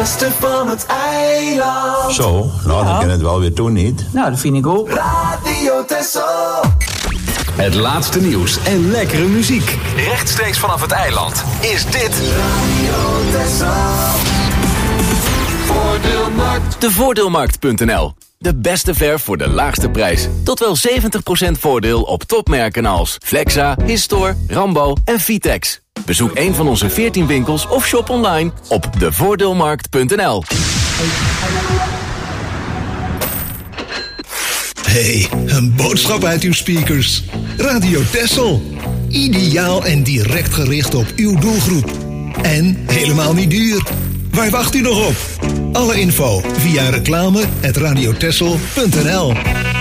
beste van het eiland. Zo, nou dan kan het wel weer doen, niet? Nou, dat vind ik ook. Radio Texel. Het laatste nieuws en lekkere muziek. Rechtstreeks vanaf het eiland is dit Radio Texel. Voordeelmarkt. de Voordeelmarkt.nl. De beste verf voor de laagste prijs. Tot wel 70% voordeel op topmerken als Flexa, Histor, Rambo en Vitex. Bezoek een van onze 14 winkels of shop online op devoordeelmarkt.nl. Hey, een boodschap uit uw speakers. Radio Texel. Ideaal en direct gericht op uw doelgroep. En helemaal niet duur. Waar wacht u nog op? Alle info via reclame@radiotexel.nl.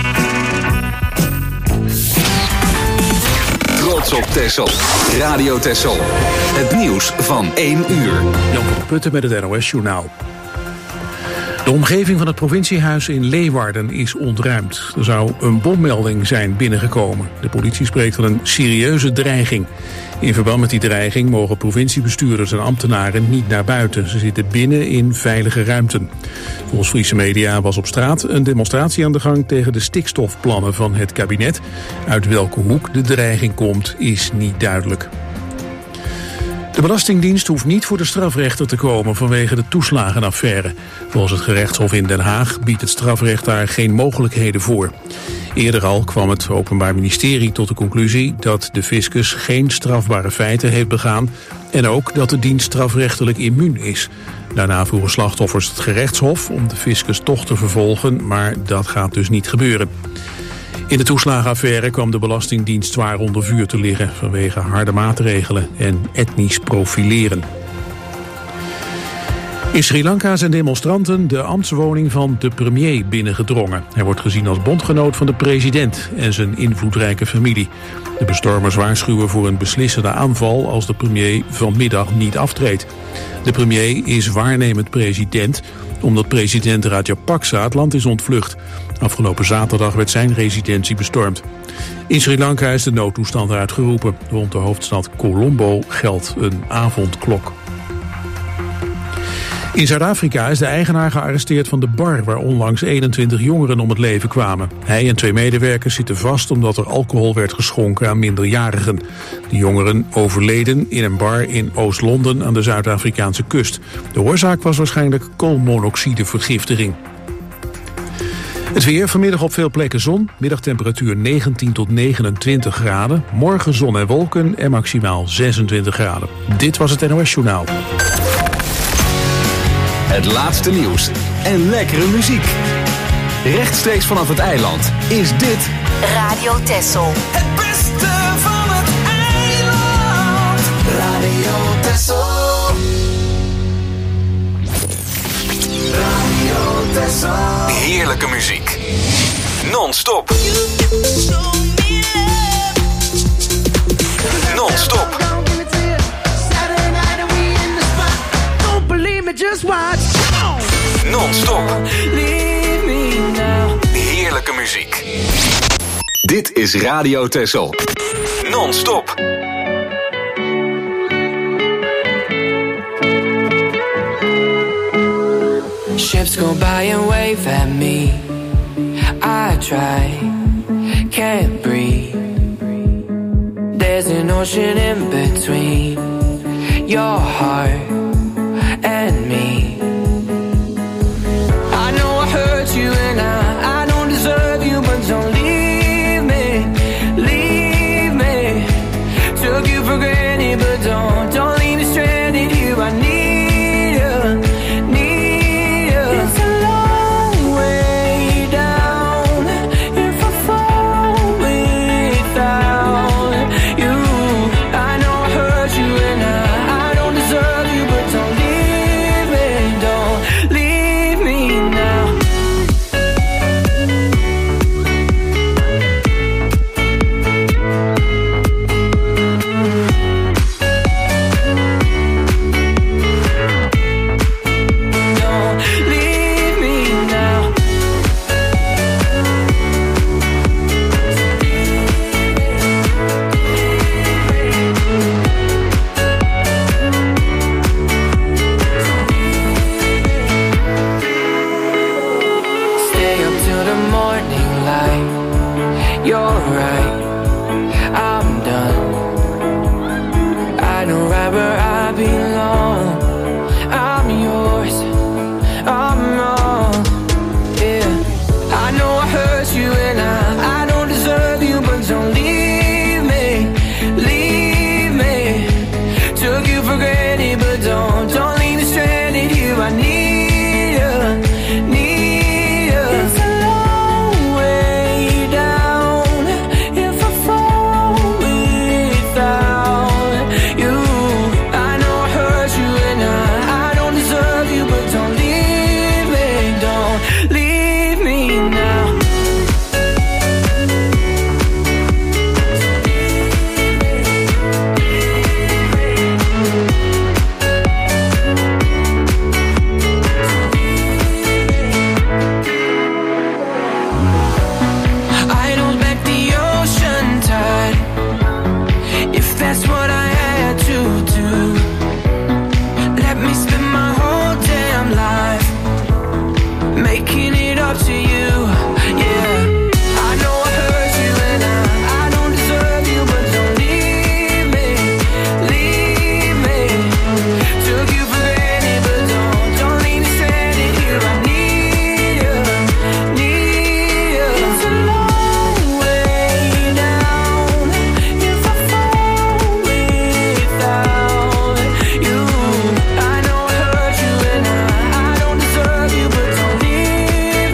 Trots op Texel. Radio Texel. Het nieuws van 1 uur. Jan van der Putten met het NOS-journaal. De omgeving van het provinciehuis in Leeuwarden is ontruimd. Er zou een bommelding zijn binnengekomen. De politie spreekt van een serieuze dreiging. In verband met die dreiging mogen provinciebestuurders en ambtenaren niet naar buiten. Ze zitten binnen in veilige ruimten. Volgens Friese media was op straat een demonstratie aan de gang tegen de stikstofplannen van het kabinet. Uit welke hoek de dreiging komt is niet duidelijk. De Belastingdienst hoeft niet voor de strafrechter te komen vanwege de toeslagenaffaire. Volgens het gerechtshof in Den Haag biedt het strafrecht daar geen mogelijkheden voor. Eerder al kwam het Openbaar Ministerie tot de conclusie dat de fiscus geen strafbare feiten heeft begaan en ook dat de dienst strafrechtelijk immuun is. Daarna vroegen slachtoffers het gerechtshof om de fiscus toch te vervolgen, maar dat gaat dus niet gebeuren. In de toeslagenaffaire kwam de Belastingdienst zwaar onder vuur te liggen vanwege harde maatregelen en etnisch profileren. In Sri Lanka zijn demonstranten de ambtswoning van de premier binnengedrongen. Hij wordt gezien als bondgenoot van de president en zijn invloedrijke familie. De bestormers waarschuwen voor een beslissende aanval als de premier vanmiddag niet aftreedt. De premier is waarnemend president omdat president Rajapaksa het land is ontvlucht. Afgelopen zaterdag werd zijn residentie bestormd. In Sri Lanka is de noodtoestand uitgeroepen. Rond de hoofdstad Colombo geldt een avondklok. In Zuid-Afrika is de eigenaar gearresteerd van de bar waar onlangs 21 jongeren om het leven kwamen. Hij en 2 medewerkers zitten vast omdat er alcohol werd geschonken aan minderjarigen. De jongeren overleden in een bar in Oost-Londen aan de Zuid-Afrikaanse kust. De oorzaak was waarschijnlijk koolmonoxidevergiftiging. Het weer, vanmiddag op veel plekken zon. Middagtemperatuur 19 tot 29 graden. Morgen zon en wolken en maximaal 26 graden. Dit was het NOS-journaal. Het laatste nieuws en lekkere muziek. Rechtstreeks vanaf het eiland is dit Radio Texel. Het beste van het eiland. Radio Texel. Radio Texel. heerlijke muziek. Non-stop. Non-stop. Non-stop. Heerlijke muziek. Dit is Radio Texel. Non-stop. Ships go by and wave at me. I try, can't breathe. There's an ocean in between your heart and me. I know I hurt you and I don't deserve you, but don't leave me, leave me. Took you for granted, but don't leave me stranded here. I need you, need you. It's a long way down if I fall without you. I know I hurt you and I don't deserve you, but wherever I belong. I'm yours, I'm wrong. Yeah, I know I hurt you and I don't deserve you, but don't leave me, leave me. Took you for granted, but don't leave me stranded here. I need you, need you. It's a long way down if I fall without you. I know I hurt you and I don't deserve you, but don't leave me now. I don't back the ocean tide, if that's what I had to do. Let me spend my whole damn life making it up to you, yeah. I know I hurt you and I don't deserve you, but don't leave me, leave me. Took you for granted, but don't leave me stranded here. I need you, need you. It's a long way down if I fall without you. I know I hurt you and I don't deserve you, but don't leave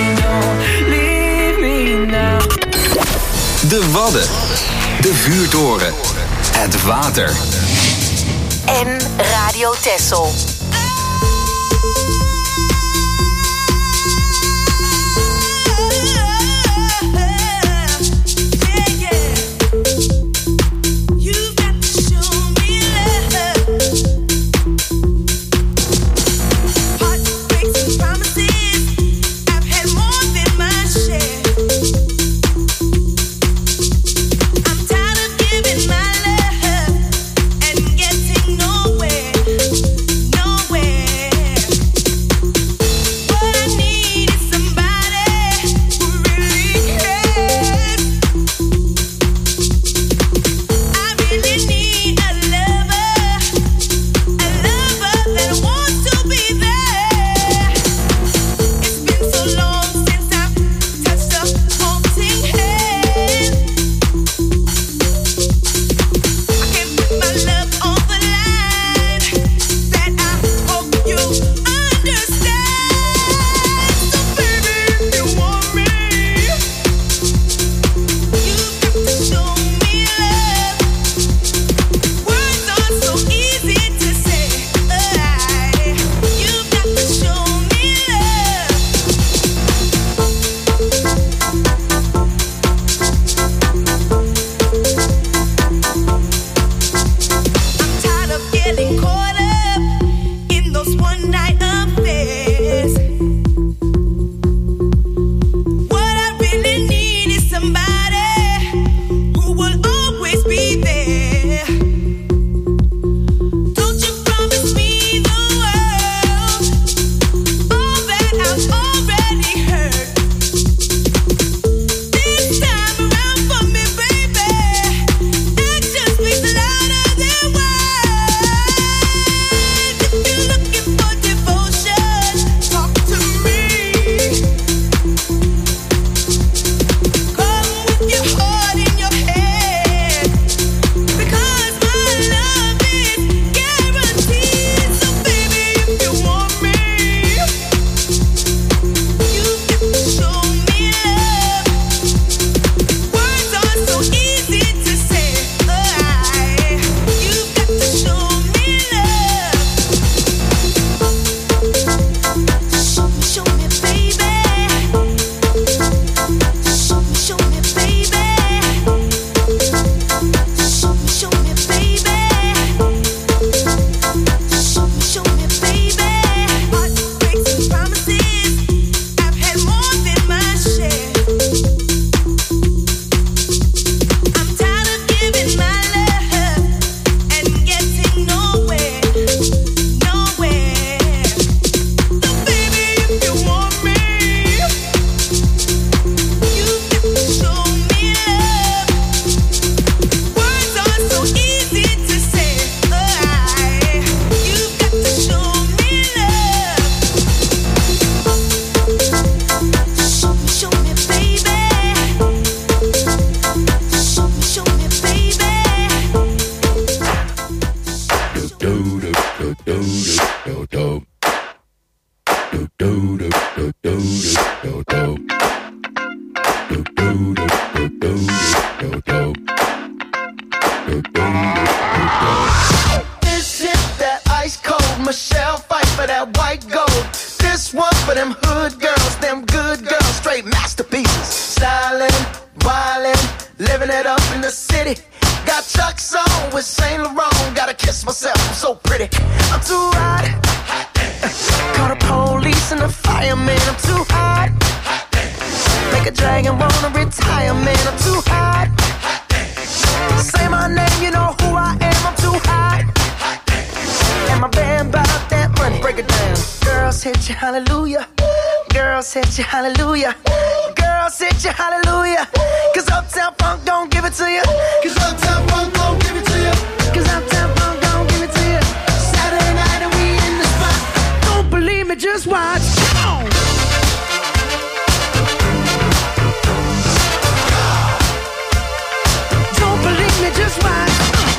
me now. De Wadden, de vuurtoren, het water. En Radio Texel. Giving my love and getting nowhere. kiss myself, I'm so pretty. I'm too hot. Call the police and the fireman, I'm too hot. Make a dragon wanna retire, man, I'm too hot. Say my name, you know who I am, I'm too hot. And my band bought that money, break it down. Girls hit you, hallelujah. Girls hit you, hallelujah. Girls hit you, hallelujah. Cause Uptown Funk don't give it to you. Cause Uptown Funk don't give it to you. Cause Uptown Funk don't give it to you. Saturday night and we in the spot. Don't believe me, just watch. Come on. Don't believe me, just watch.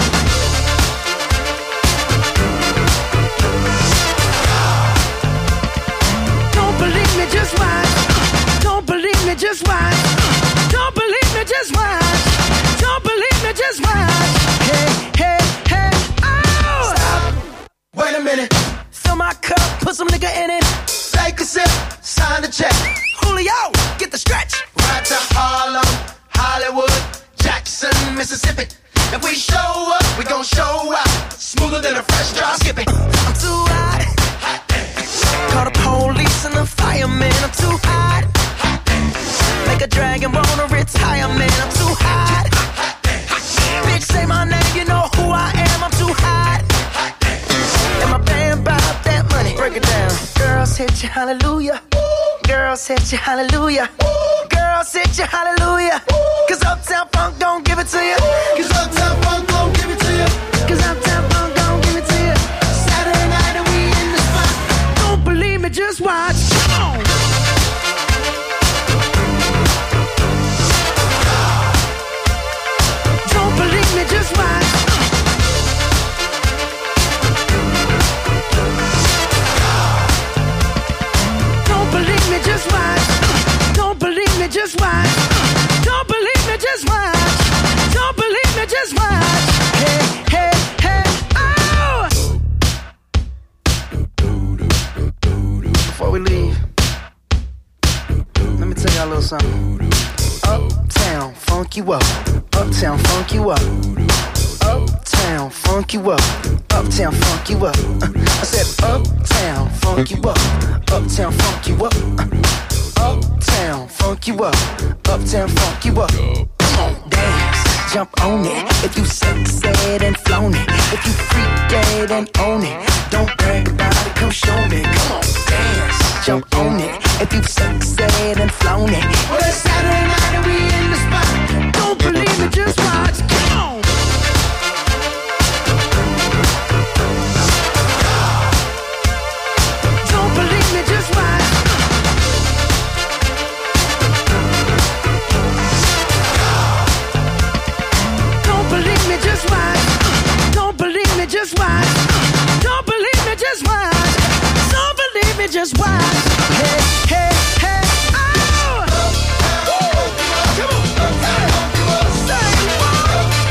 Don't believe me, just watch. Don't believe me, just watch. Don't believe me, just watch. Don't believe me, just watch. Hey, hey, hey, oh! Stop. Wait a minute. Fill my cup, put some nigga in it. Take a sip, sign the check. Julio, get the stretch. Right to Harlem, Hollywood, Jackson, Mississippi. If we show up, we gon' show out. Smoother than a fresh drop skipping. I'm too hot. Call the police and the fireman, I'm too hot. Make a dragon wanna retire, man, I'm too hot. Bitch, say my name, you know who I am, I'm too hot. And my band bought that money, break it down. Girls hit you, hallelujah. Girls hit you, hallelujah. Girls hit you, hallelujah. Cause Uptown Funk don't give it to you. Cause Uptown Funk don't give it to you. Cause Uptown Funk don't give it to you. Saturday night and we in the spot. Don't believe me, just watch. Come on. Don't believe me, just watch. Don't believe me, just watch. Don't believe me, just watch. Don't believe me, just watch. Don't believe me, just watch. Hey, hey, hey, oh! Before we leave, let me tell y'all a little something. Uptown, funk you up. Uptown, funk you up. Uptown, funk you up. Uptown, funk you up. I said uptown, funk you up. Uptown, funk you up. Uptown, funk you up. Uptown, funk you up. Come on, dance, jump on it. If you sexed and flown it. If you freak dead and own it. Don't brag about it, come show me. Come on, dance, jump on it. If you sexed and flown it. Well, it's Saturday night and we in the spot. Don't believe it, just watch. Come on. Don't believe me, just watch. Don't believe me, just watch. Don't believe me, just watch. Don't believe me, just watch. Don't believe me, just watch. Hey, hey, hey, oh! Come on. Say what?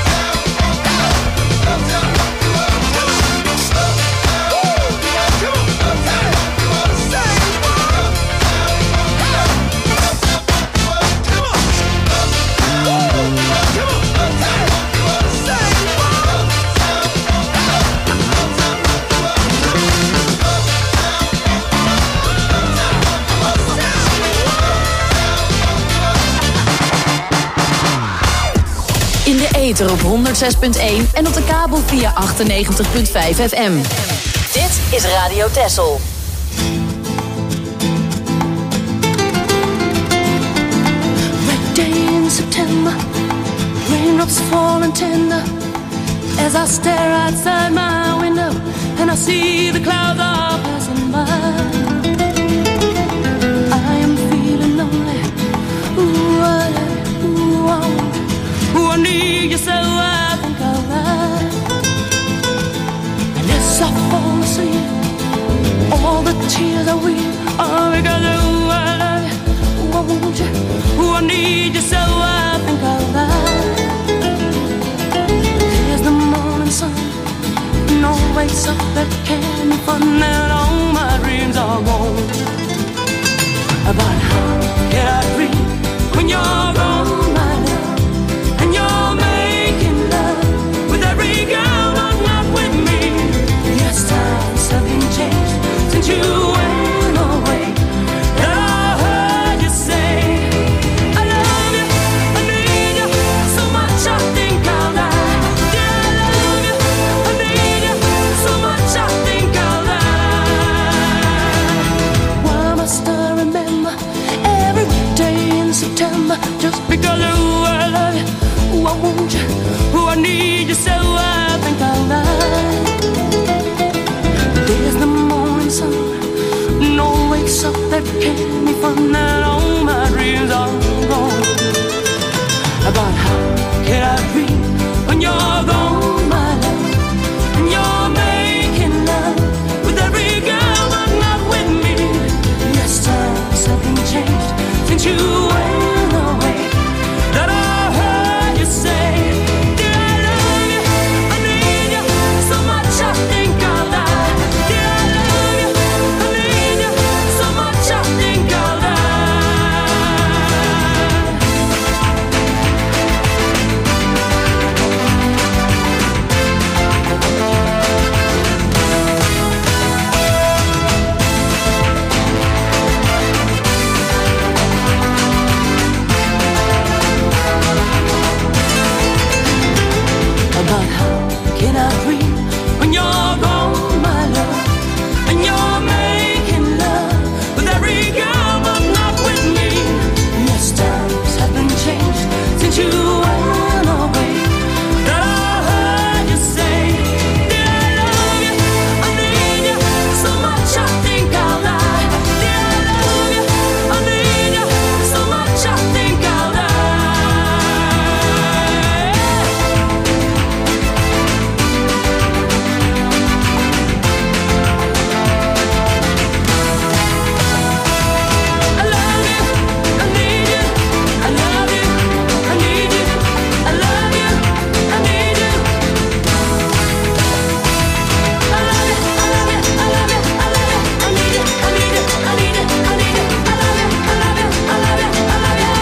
In de ether op 106.1 en op de kabel via 98.5 FM. Dit is Radio Texel. Red day in September, raindrops falling tender. As I stare outside my window and I see the clouds are passing by. I am feeling lonely. Ooh, I need you so I think I'll ride. And as I fall asleep, all the tears I weep are because ooh, I love you. Ooh, I want you. Ooh, I need you so I think I'll ride. There's the morning sun, no wakes up that candy fun, and all my dreams are gone. But how can I dream when you're gone, my love? And you're making love with every girl, but not with me. kept me from that, all my dreams are gone. But how can I breathe when you're gone, my love? And you're making love with every girl, but not with me. Yes, something changed since you went away. That I heard you say, dear, I love you, I need you so much, I think I'll die. Dear, I love you, I need you so much, I think I'll die. But how can I breathe when you're gone, my love? And you're making love with every girl, but not with me. Yes, times have been changed since you went away. That I heard you say, dear, I love you, I need you so much, I think I'll die. Dear, I love you, I need you so much, I think I'll die. I love you, I need you, I love you, I need you, I love you, I need you. I love you, I love you, I love you, I love you, I need you, I need you, I need you, I need you, I love you, I love you, I love you, I love you.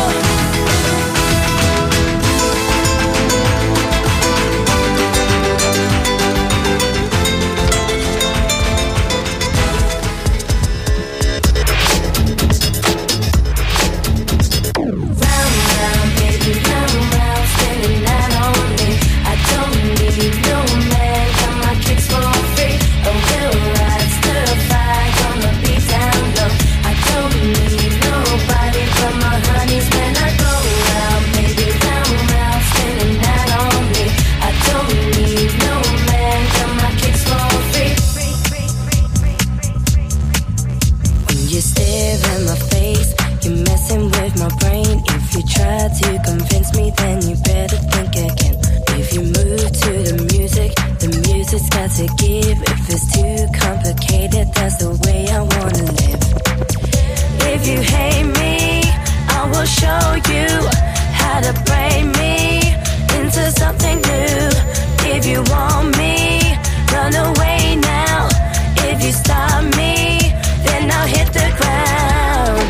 Round, round, baby, round, round, spinning that on me. I don't need no man, got my kicks for free. Oh, we'll ride, stir fry, gonna be down low. I don't need nobody but my honeys when I go round, baby, round, round, spinning that on me. I don't need no man, got my kicks for free. When you stare in my face, you're messing with my brain. If you try to convince me, then you better think again. If you move to the music's got to give. If it's too complicated, that's the way I wanna live. If you hate me, I will show you how to break me into something new. If you want me, run away now. If you stop me, then I'll hit the ground.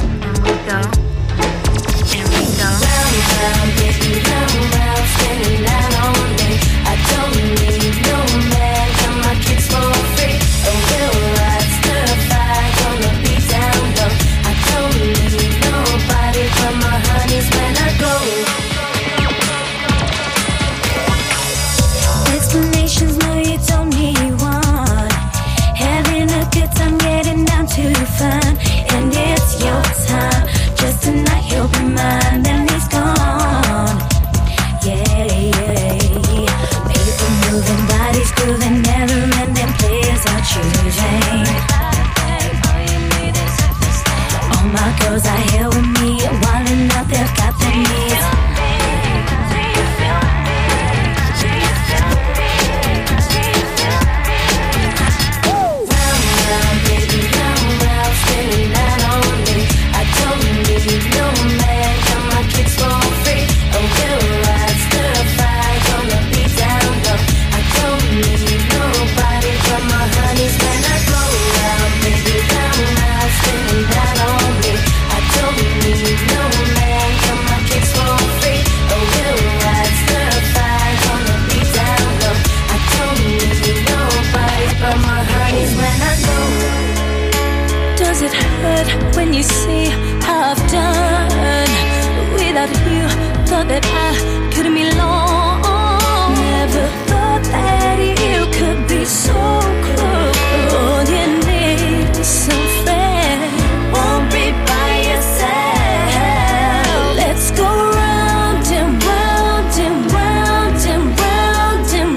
Round, round, baby, round, round, spinning that on me. I don't need no man, got my kicks for free. Oh, we'll ride, stir fry, gonna be down low. I don't need nobody but my honeys when I go. Explanations, no, you don't need one. Having a good time, getting down to fun. And it's your time, just tonight you'll be mine, then it's gone. Yeah, yeah. People moving, bodies grooving, never-ending players are choosing. All my girls are here with me, wilding out, they've got their needs. Round, round, baby, round, round, spinning that on me. I don't need no man, got my kicks for free. Oh, we'll ride, stir fry, gonna be down low. I don't need nobody but my honeys when I go round, baby, round, round, spinning that on me. I don't need no man, got my kicks for free. Oh, we'll ride, stir fry, gonna be down low. I don't need nobody but my honeys when I go. Does it hurt when you see how I've done? Without you, thought that I couldn't be long. Never thought that you could be so cruel. All you need is some friend. Won't be by your side. Let's go round and round and round and round and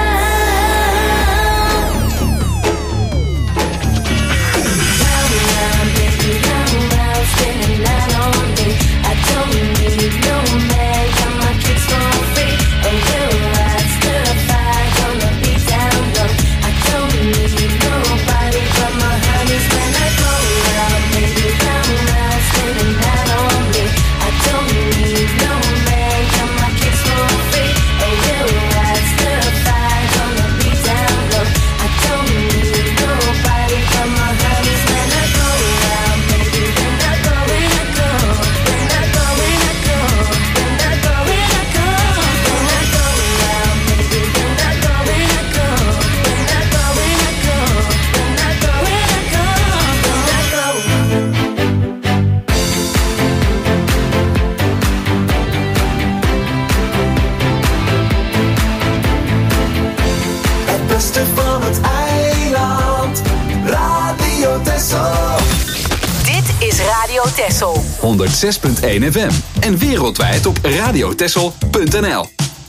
round. Round, round. beste van het eiland. Radio Texel. Dit is Radio Texel. 106.1 FM. En wereldwijd op radiotexel.nl.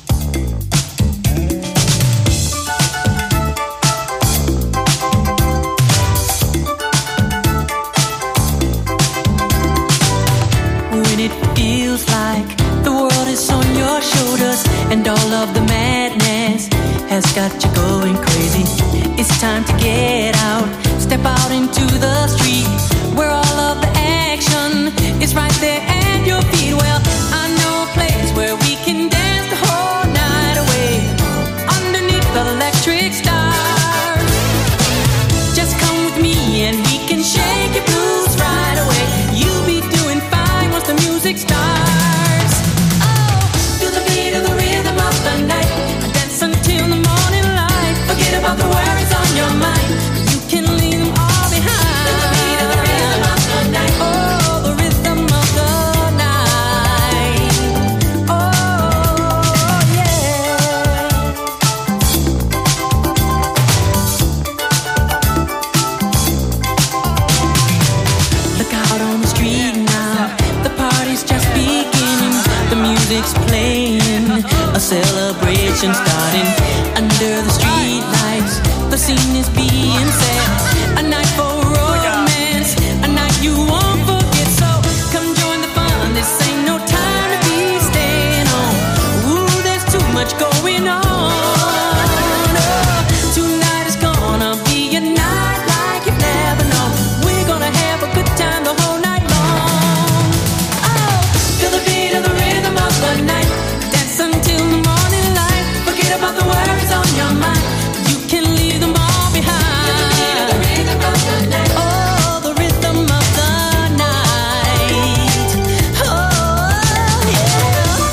When it feels like the world is on your shoulders and all of the madness has got you going crazy. It's time to get out, step out into the street where all of the action is right there at your feet. Well, I know a place where we can dance the whole night away underneath the electric stars. Just come with me and we can shake your blues right away. You'll be doing fine once the music starts. Oh, feel the beat of the rhythm of the night. Dance until the morning light. Forget about the worries on your mind. You can leave them all behind. Feel the beat of the rhythm of the night. Oh, the rhythm of the night. Oh, yeah. Look out on the street now. The party's just beginning. The music's playing. A celebration starting under the street lights. The scene is being set. A night for romance. A night you won't forget. So come join the fun. This ain't no time to be staying home. Ooh, there's too much going on. Oh, tonight is gonna be a night like you've never known. We're gonna have a good time the whole night long. Oh, feel the beat of the rhythm of the night. Dance until the morning light. Forget about the worries on your mind. You can leave them all behind. Feel the beat of the rhythm of the night. Oh, the rhythm of the night. Oh, yeah.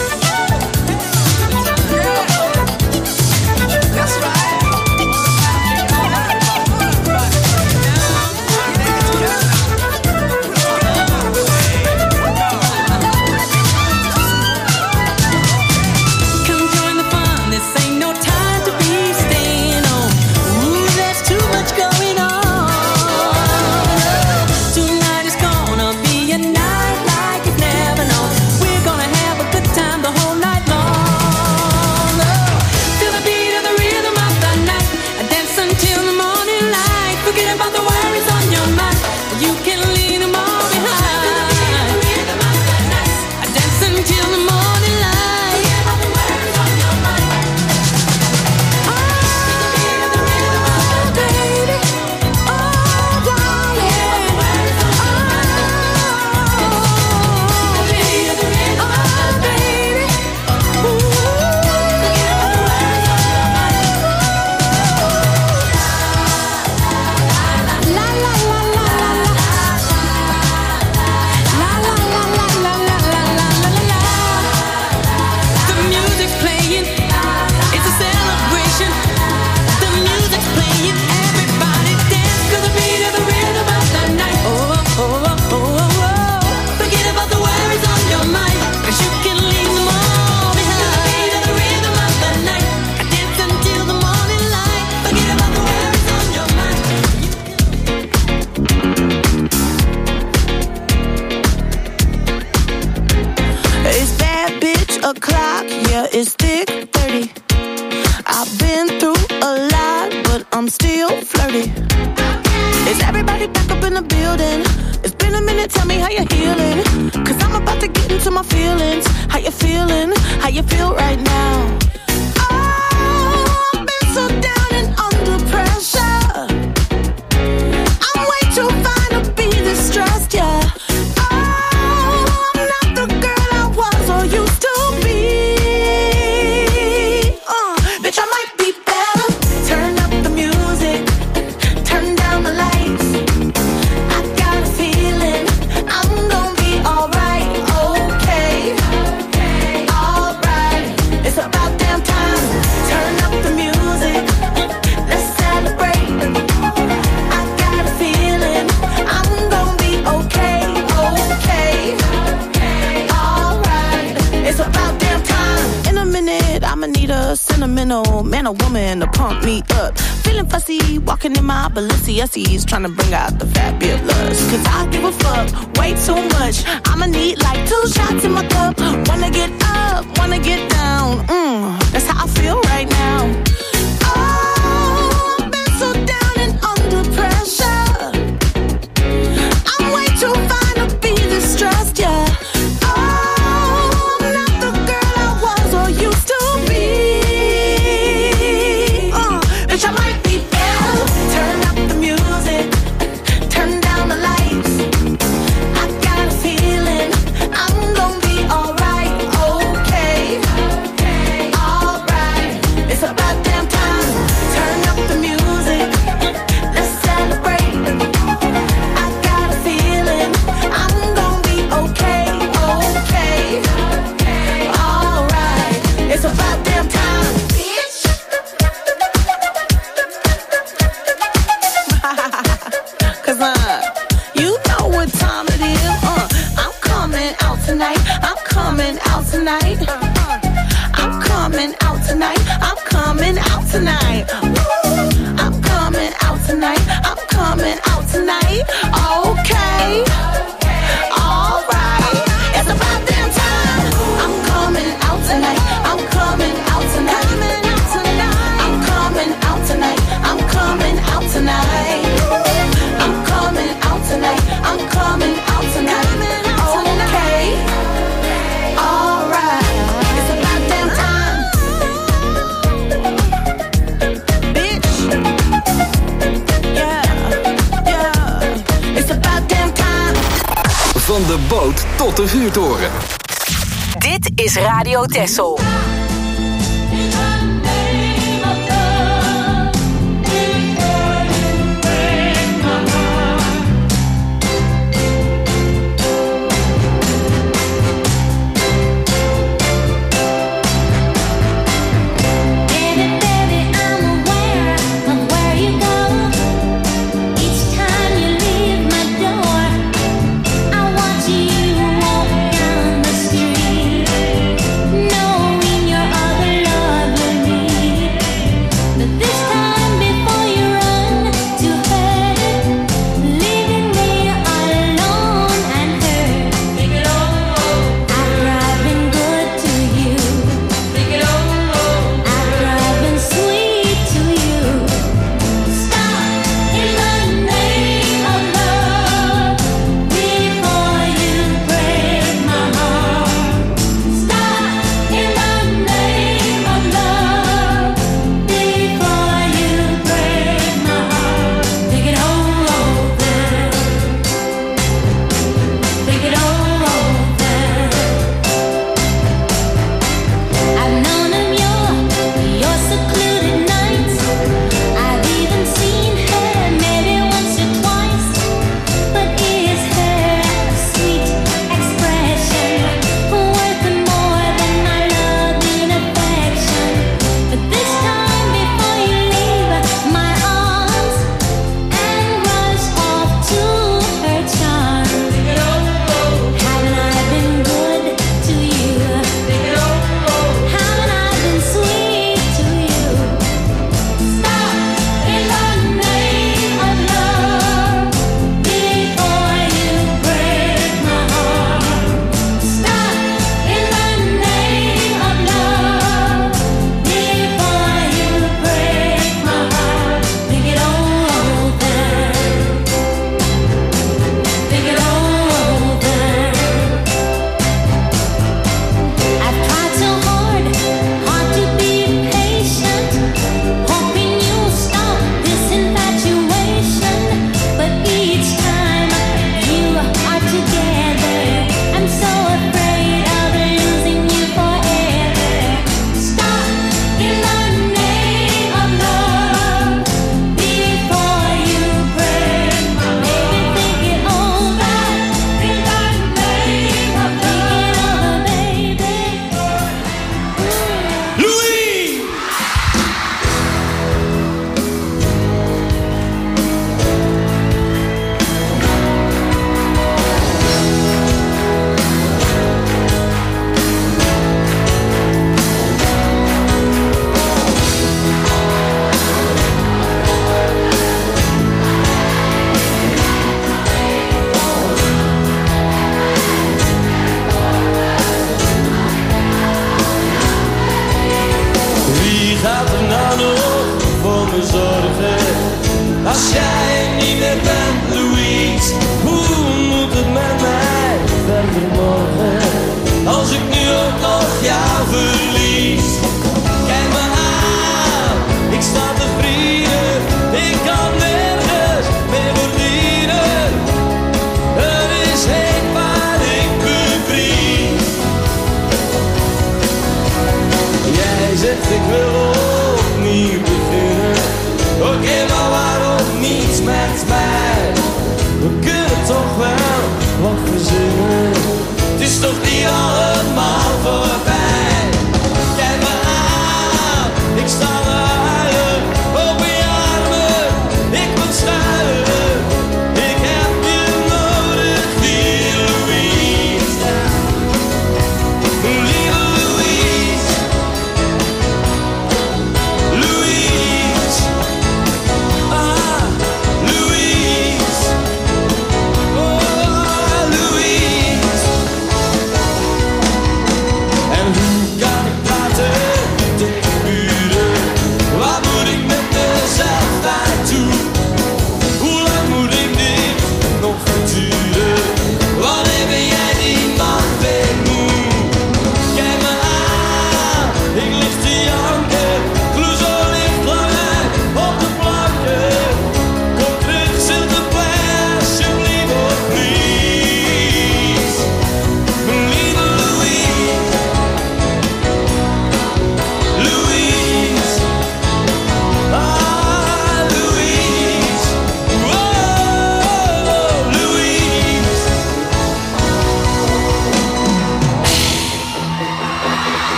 That's right. Come join the fun. This ain't no time to be staying home. Ooh, there's too much going on. Tonight is gonna be a night like you've never known. We're gonna have a good time the whole night long. Oh, feel the beat of the rhythm of the night. Dance until the morning light. Forget about the worries on your mind. You can leave them all behind. Dance until the morning light. Forget about the worries on your mind. Oh, baby. Oh, darling. Oh, baby. La la la la la la la la la la la la la. The music's playing, it's a celebration. The music's playing, everybody dance to the beat of the rhythm of the night. Oh, oh, oh, oh, oh, oh. Forget about the worries on your mind, 'cause you can leave them all behind. The beat of the rhythm of the night. Dance until the morning light. Forget about the worries on your mind. It's bad bitch o'clock, yeah, it's thick 30. I've been through a lot, but I'm still flirty. Is everybody back up in the building? It's been a minute, tell me how you're healing. 'Cause I'm about to get into my feelings. How you feeling? How you feel right now? Oh, I've been so down and under pressure. I'm way too fine to be distressed, yeah. I'm not the girl I was or used to be. Bitch, I might be better. Turn up the music, turn down the lights. I got a feeling I'm gonna be alright. Okay, alright. It's about that find a woman to pump me up. Feeling fussy, walking in my Balenciennes, trying to bring out the fabulous. Cause I give a fuck way too much. I'ma need like 2 shots in my cup. Wanna get up, wanna get down. That's how I feel right now. Oh, I've been so down and under pressure. I'm way too fine to be distressed, yeah. Van de boot tot de vuurtoren. Dit is Radio Texel. In your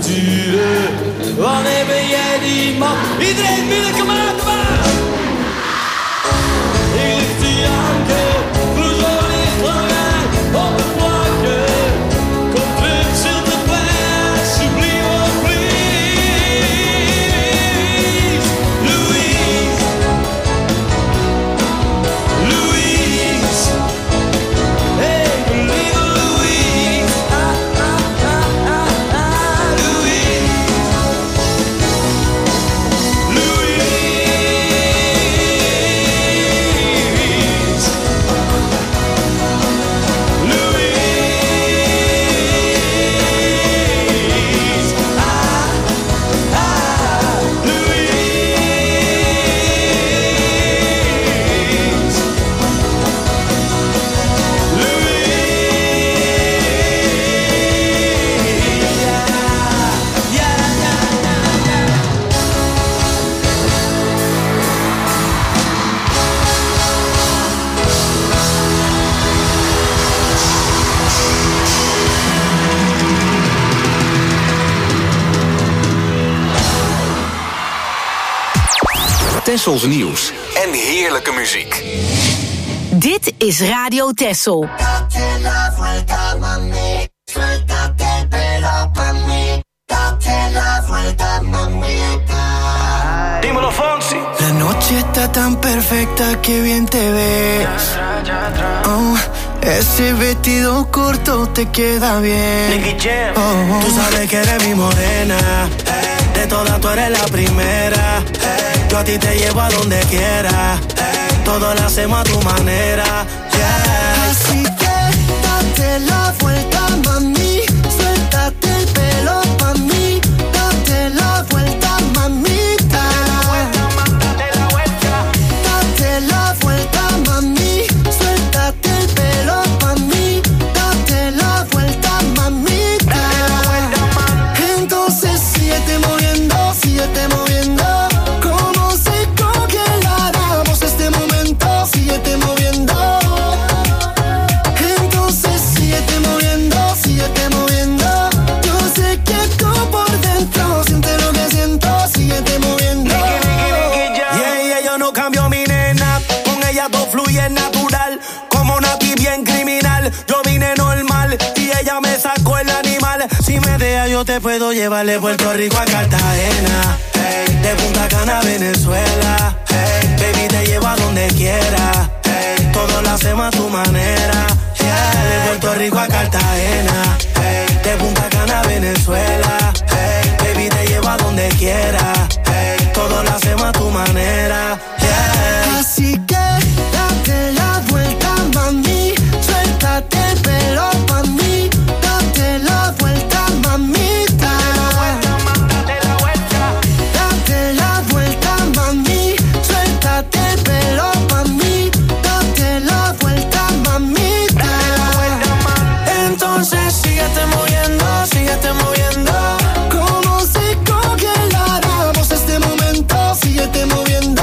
sturen. Wanneer ben jij die man? Iedereen binnen, kom maar, kom maar! Hier ligt die anker, vloer ligt lang uit op het vlakke. Kom terug, zilte pijn, alsjeblieft, oh please. Louise, Louise, hey, lieve Louise. Tessels nieuws en heerlijke muziek. Dit is Radio Tessel. Dímelo, Fonsi. La noche está tan perfecta que bien te ves. Oh, ese vestido corto te queda bien. Oh, tú sabes que eres mi morena. De todas tú eres la primera. Yo a ti te llevo a donde quiera. Todo lo hacemos a tu manera. Yeah. Así que date la vuelta, mami. Suéltate el pelo pa' mí. Date la vuelta, mamita. Date la vuelta, mami. Suéltate el pelo pa' mí. Date la vuelta, mamita. Entonces síguete moviendo, síguete moviendo. Como si congeláramos este momento. Síguete moviendo. Entonces síguete moviendo, síguete moviendo. Yo sé que tú por dentro sientes lo que siento. Síguete moviendo. Yeah, yo no cambio mi nena. Con ella todo fluye natural. Como una bien criminal. Yo vine normal y ella me sacó el animal. Si me deja yo te puedo llevar de Puerto Rico a Cartagena. Hey, de Punta Cana a Venezuela. Hey, baby te llevo a donde quiera. Hey, todo lo hacemos a tu manera. Yeah, de Puerto Rico a Cartagena. Hey, de Punta Cana a Venezuela. Hey, baby te llevo a donde quiera. Hey, todo lo hacemos a tu manera. Yeah. Así que date la vuelta, mami. Suéltate el pelo pa' mí. Date la vuelta, mamita. Date la vuelta, mami. Suéltate el pelo pa' mí. Date la vuelta, mamita. Entonces síguete moviendo, síguete moviendo. Como si congeláramos este momento. Síguete moviendo.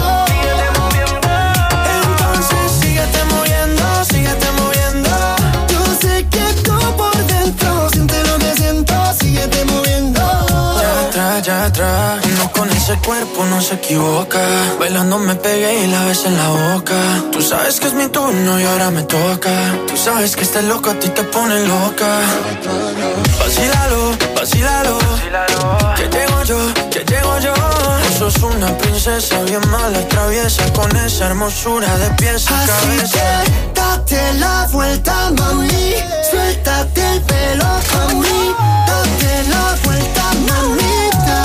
Entonces síguete moviendo, síguete moviendo. Yo sé que tú por dentro sientes lo que siento. Síguete moviendo. Ya atrás, uno con ese cuerpo no se equivoca. Bailando me pegué y la besé en la boca. Tú sabes que es mi turno y ahora me toca. Tú sabes que este loco a ti te pone loca. Vacílalo, vacílalo. Que llego yo, que llego yo. Tú sos una princesa bien mala, traviesa. Con esa hermosura de pies a cabeza. Así que date la vuelta, mami. Suéltate el pelo pa' mí. Date la vuelta, mamita.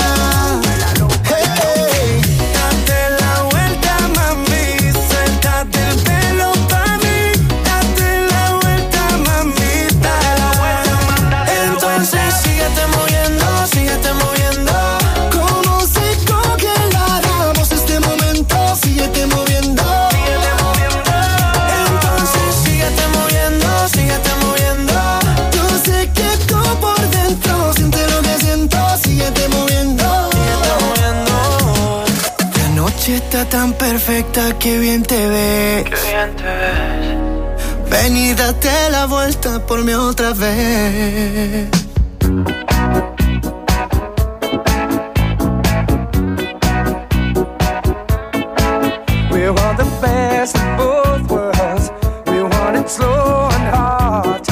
Hey, date la vuelta, mami. Suéltate el pelo pa' mí. Date la vuelta, mamita. Entonces síguete moviendo, síguete moviendo. Como si congeláramos este momento. Síguete moviendo. Entonces síguete moviendo, síguete moviendo. Yo sé que tú por dentro sientes lo que siento. Síguete moviendo. La noche está tan perfecta que bien te ves. Qué bien te ves. Ven y date la vuelta por mí otra vez. want the best of both worlds. We want it slow and hard.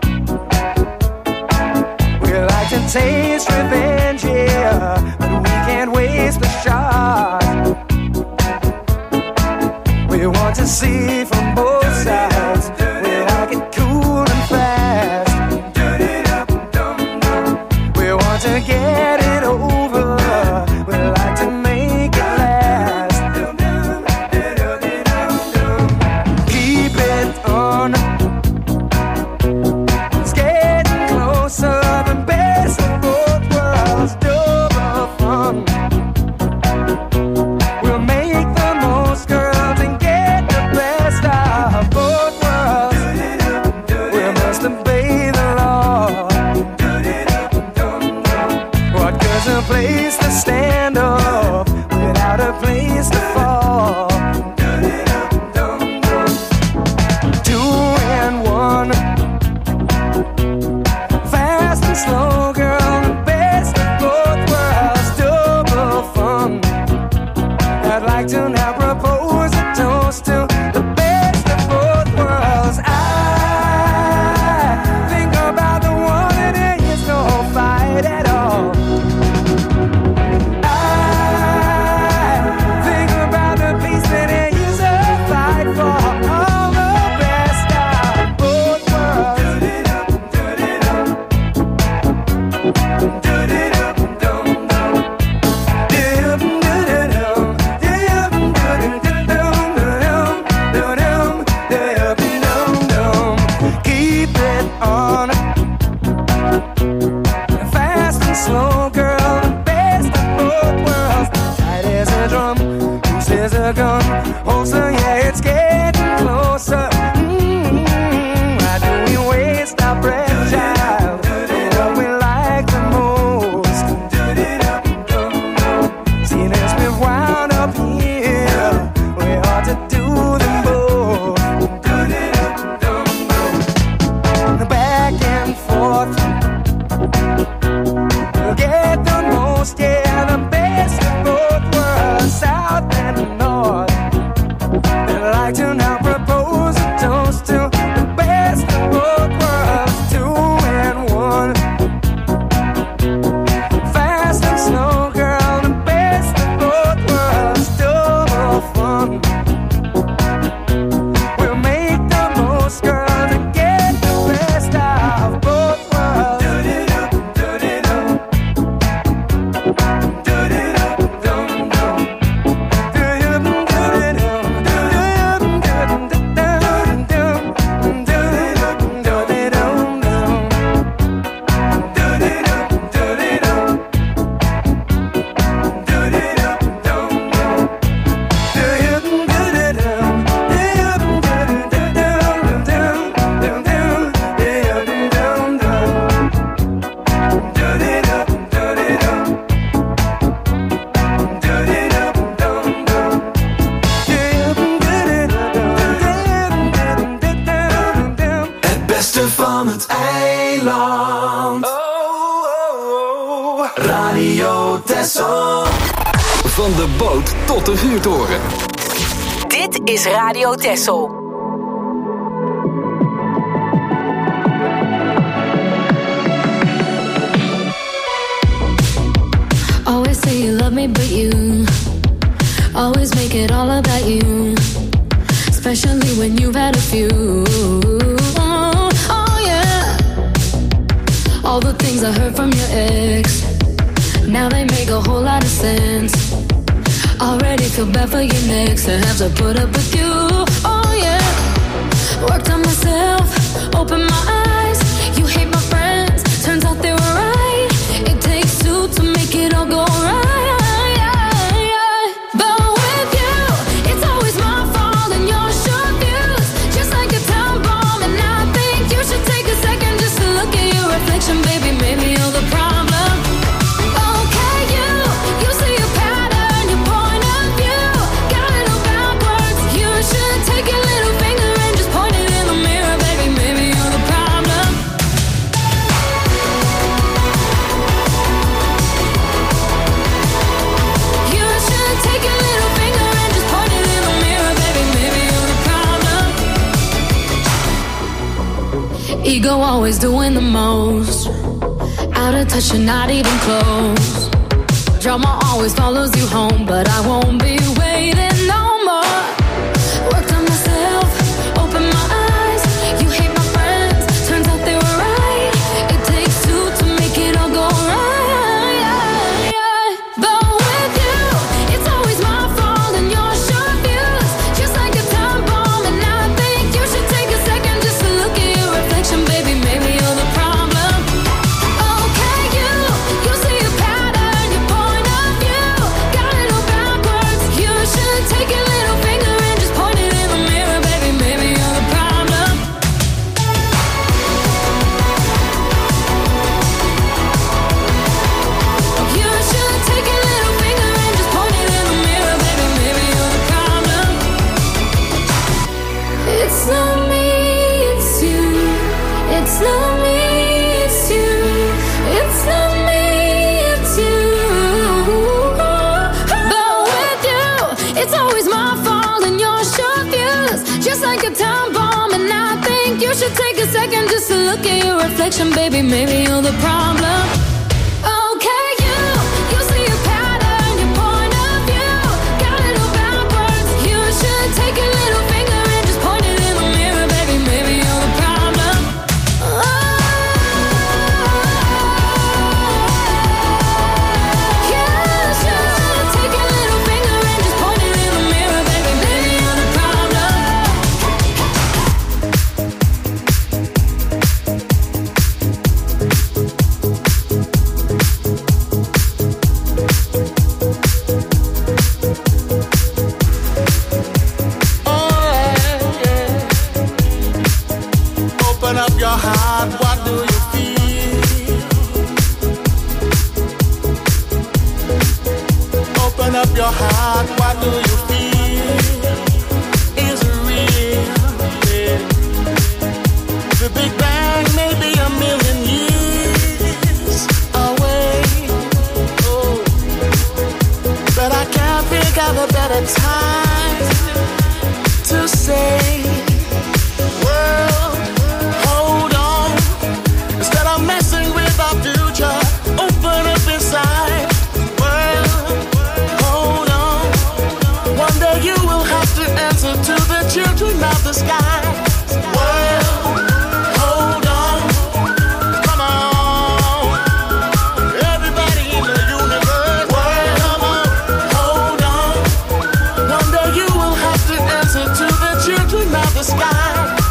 We like to taste revenge, yeah, but we can't waste the shot. We want to see from both sides. We like it cool and fast. We want to get it over. We like to make it last. Keep it on. It's getting closer. The best of both worlds. Double fun. We'll make the most, girls, and get the best of both worlds. We must obey the law. What good's a place to stand up without a place to fall? 2 and 1, fast and slow, girl, the best of both worlds. Double fun. I'd like to now propose a toast to the best of both worlds. I think about the one and there is no fight at all. I think about the peace that there is a fight for. All the best of both worlds. Keep it on. Fast and slow, girl, the best of both worlds. Tight as a drum, loose as a gun. Also, yeah, it's getting closer. Why do we waste our breath, child? What we like the most. Seeing as we've wound up here, we ought to do them both. Back and forth. We'll get the most, yeah, the best of both worlds, south and north. I'd like to now propose a toast to the best of both worlds. 2 and 1, fast and slow, girl, the best of both worlds. Double fun. We'll make the most, girl, to get the best of both worlds. Het beste van het eiland. Radio Texel. Van de boot tot de vuurtoren. Dit is Radio Texel. Always say you love me, but you always make it all about you. Especially when you've had a few. Oh yeah. All the things I heard from your ex, now they make a whole lot of sense. Already feel bad for your next to have to put up with you. Oh yeah. Worked on myself, opened my eyes. You hate my friends, turns out they were right. It takes two to make it all go right. But with you, it's always my fault and your short views, just like a time bomb. And I think you should take a second just to look at your reflection, baby. Maybe you're the problem. Okay, you see a pattern, your point of view got it all backwards. You should take your little finger and just point it in the mirror, baby. Maybe you're the problem. Ego always doing the most. Out of touch and not even close. Drama always follows you home, but I won't be waiting no more. Worked on myself, open my eyes. You hate my friends, turns out they were right. It takes two to make it all go right. But with you, it's always my fault and your short views. Just like a time bomb, and I think you should take a second just to look at your reflection, baby. Maybe you're the problem. Okay, you see a pattern, your point of view. Got it all backwards. You should take your little finger and just point it in the mirror, baby. Maybe you're the problem. You should take your little finger and just point it in the mirror, baby. Maybe you're the problem. It's not me, it's you. It's not me, it's you. It's not me, it's you. But with you, it's always my fault and your short views. Just like a time bomb, and I think you should take a second just to look at your reflection, baby. Maybe you're the problem. Okay, you see a pattern, your point of view. Got it all backwards. You should take your little finger and just point it in the mirror, baby. Maybe you're the problem. You should take your little finger and just point it in the mirror, baby. Maybe you're the problem. Open up your heart, what do you feel? Open up your heart, what do you feel? Is it real? Yeah. The Big Bang may be a million years away. Oh, but I can't think of a better time to say, world, hold on. Instead of messing with our future, open up inside. World, hold on. One day you will have to answer to the children of the sky. World, hold on. Come on. Everybody in the universe. World, come on. Hold on. One day you will have to answer to the children of the sky.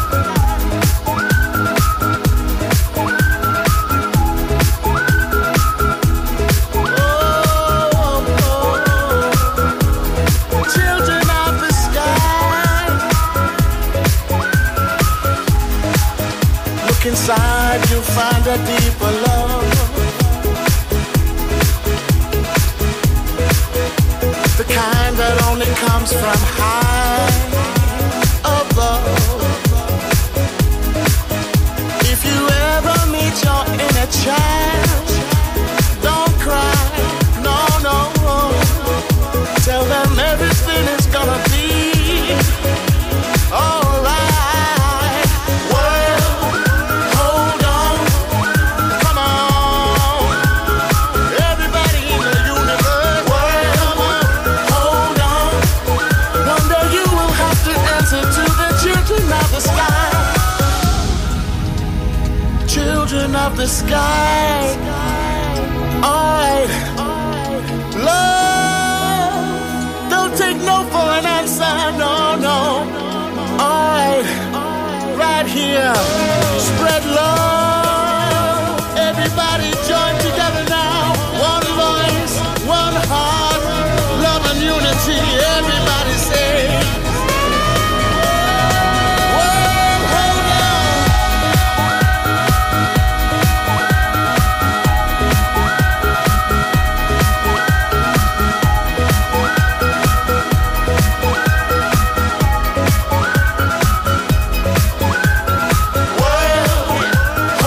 Children of the sky. Look inside, you'll find a deeper love. The kind that only comes from high above. If you ever meet your inner child, don't cry, no, no. Tell them everything is gonna be alright. World, hold on. Come on. Everybody in the universe. World, come on. Hold on. One day you will have to answer to the children of the sky. Children of the sky. Alright. Love. Don't take no for an answer. No, no. Alright. Right here. Spread love. Everybody join together now. One voice, one heart. Love and unity. Everybody say. World, hold on. World,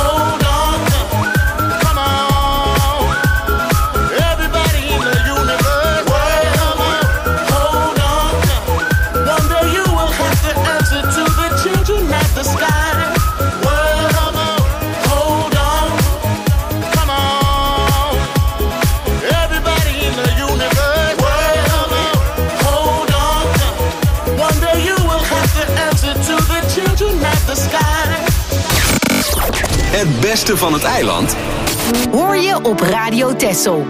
beste van het eiland hoor je op Radio Texel.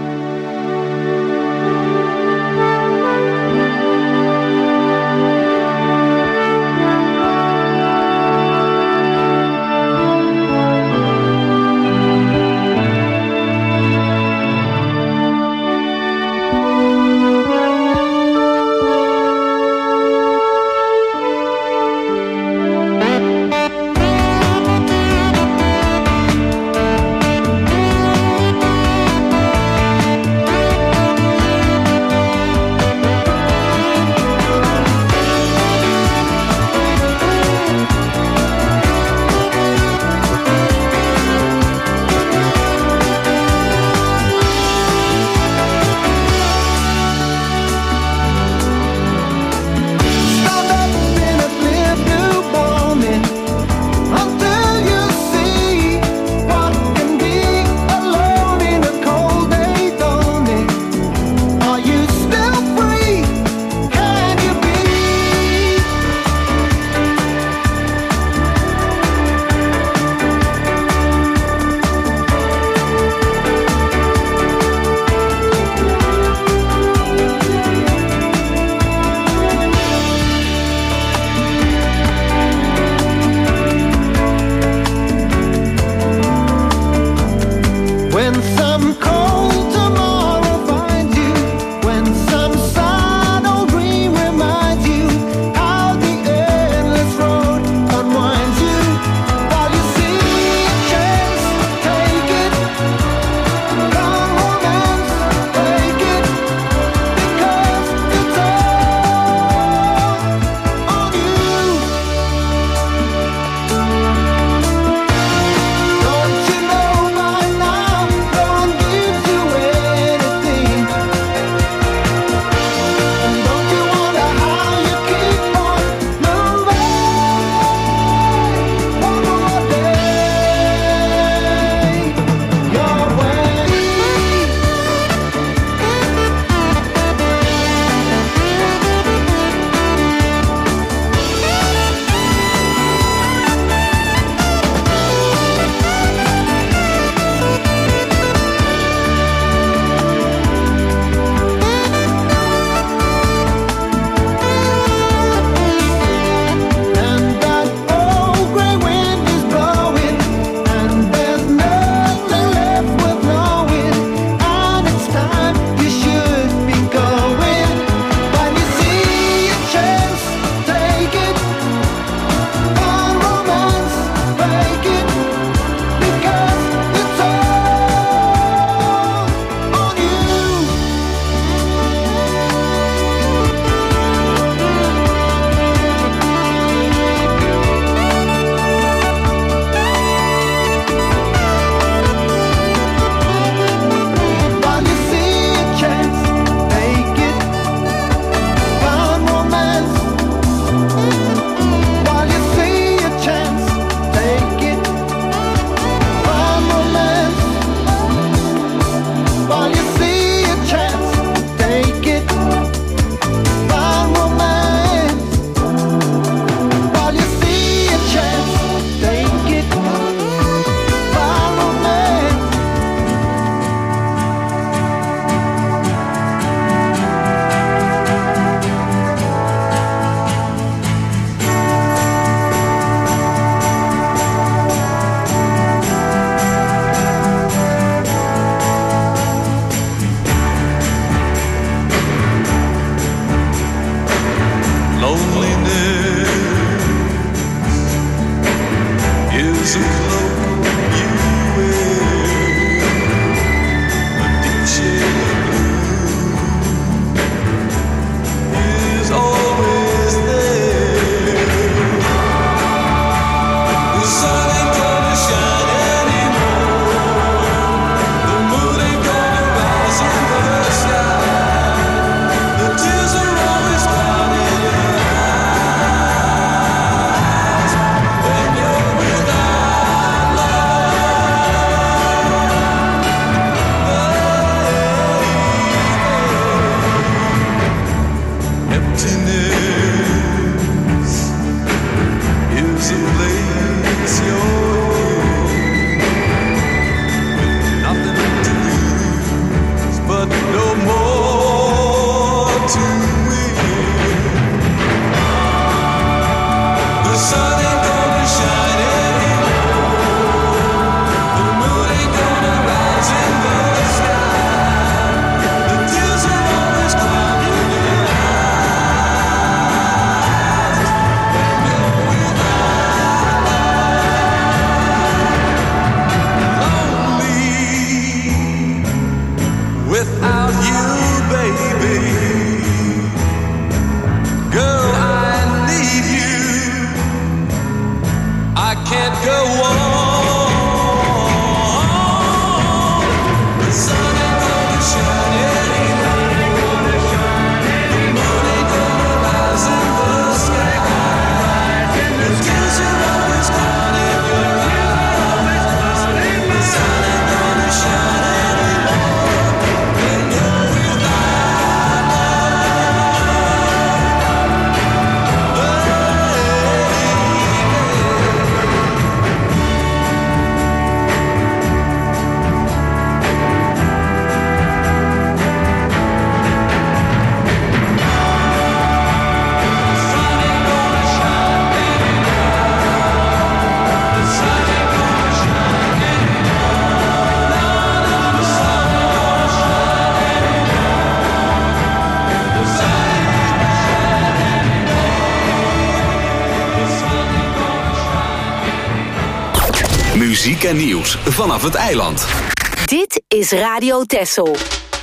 muziek en nieuws vanaf het eiland. Dit is Radio Texel.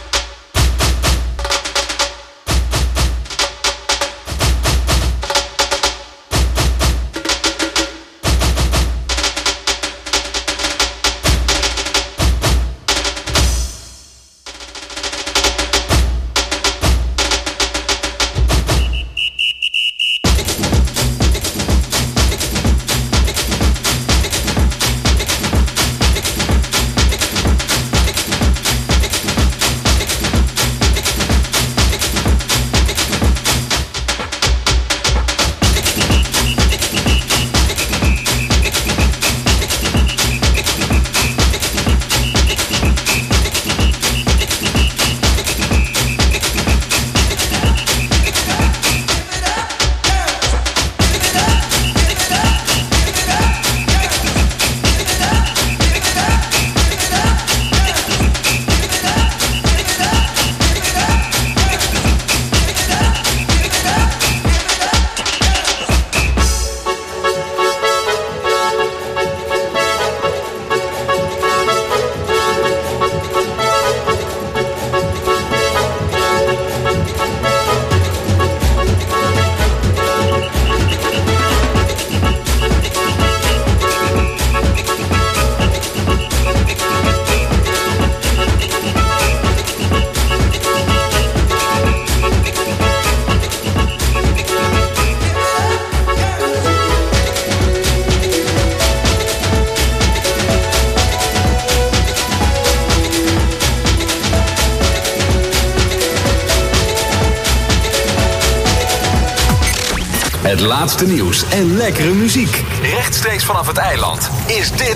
Het laatste nieuws en lekkere muziek. Rechtstreeks vanaf het eiland is dit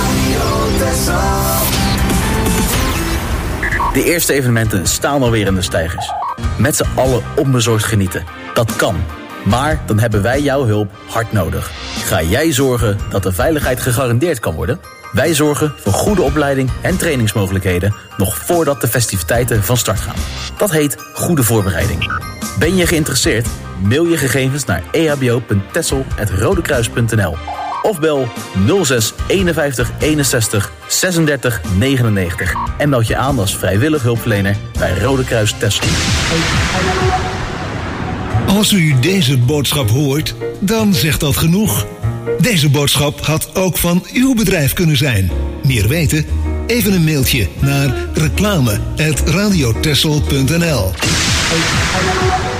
De eerste evenementen staan alweer in de steigers. Met z'n allen onbezorgd genieten. Dat kan. Maar dan hebben wij jouw hulp hard nodig. Ga jij zorgen dat de veiligheid gegarandeerd kan worden? Wij zorgen voor goede opleiding en trainingsmogelijkheden nog voordat de festiviteiten van start gaan. Dat heet goede voorbereiding. Ben je geïnteresseerd? Mail je gegevens naar ehbo.tessel@rodekruis.nl of bel 06 51 61 36 99 en meld je aan als vrijwillig hulpverlener bij Rode Kruis Texel. Als u deze boodschap hoort, dan zegt dat genoeg. Deze boodschap had ook van uw bedrijf kunnen zijn. Meer weten? Even een mailtje naar reclame@radiotexel.nl.